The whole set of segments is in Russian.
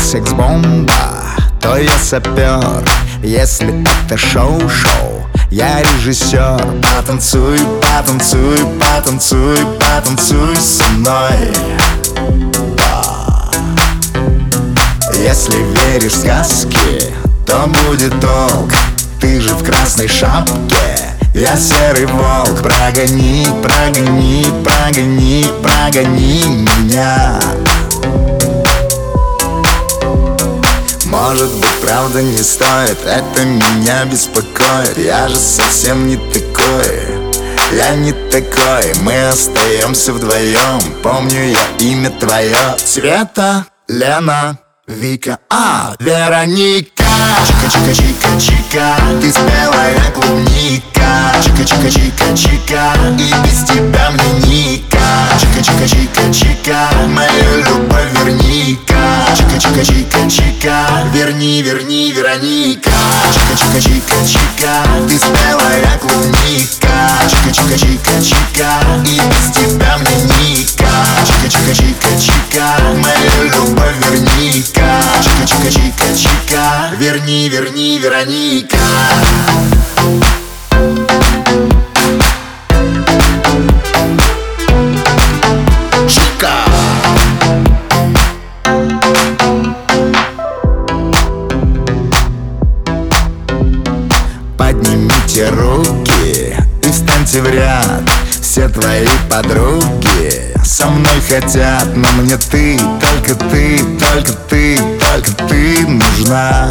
секс-бомба, то я сапер. Если это шоу-шоу, я режиссер. Потанцуй, потанцуй, потанцуй, потанцуй со мной. Если веришь в сказки, то будет толк. Ты же в красной шапке, я серый волк. Прогони, прогони, прогони, прогони меня. Может быть, правда не стоит, это меня беспокоит. Я же совсем не такой, я не такой. Мы остаемся вдвоем, помню я имя твое. Света, Лена, Вика, Вероника. Чика-чика-чика-чика, ты спелая клубника. Чика-чика-чика-чика, и без тебя мне ника. Чика-чика-чика-чика, мою любовь верни-ка. Чика-чика-чика-чика, верни, верни, Вероника. Чика-чика-чика-чика, ты спелая клубника. Чика-чика-чика-чика, и без тебя мне ника. Чика-чика-чика-чика, мою любовь верни-ка. Чика-чика-чика-чика, верни, верни, Вероника. Чика! Поднимите руки и встаньте в ряд. Все твои подруги со мной хотят, но мне ты, только ты, только ты, только ты нужна.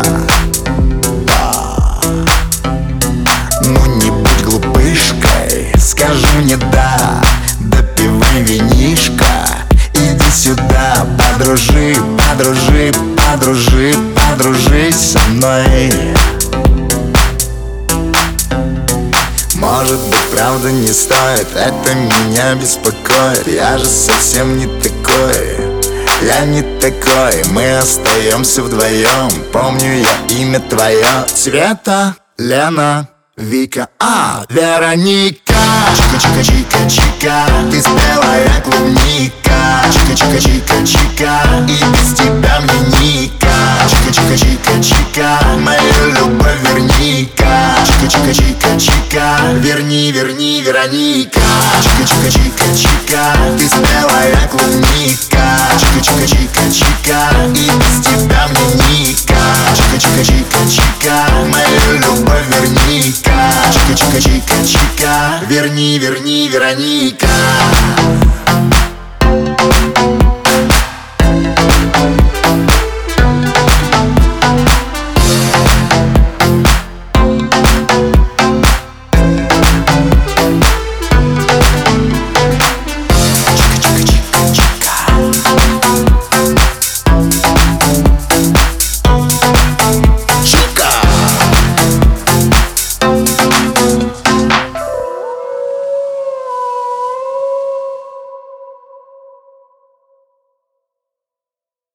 Ну не будь глупышкой, скажи мне да. Допивай винишко, иди сюда. Подружи, подружи, подружи, подружись со мной. Может быть, правда не стоит, это меня беспокоит. Я же совсем не такой, я не такой. Мы остаемся вдвоем, помню я имя твое. Света, Лена, Вика, Вероника. Чика-чика-чика-чика, ты спелая клубника. Чика-чика-чика-чика, и без тебя мне ника. Чика-чика-чика-чика, мою любовь верни-ка. Чика-чика-чика-чика, верни, верни, Вероника. Чика-чика-чика-чика, ты спелая клубника. Чика-чика-чика-чика, и без тебя мне ника. Чика-чика-чика-чика, мою любовь верни-ка. Чика-чика-чика-чика, верни, верни, Вероника.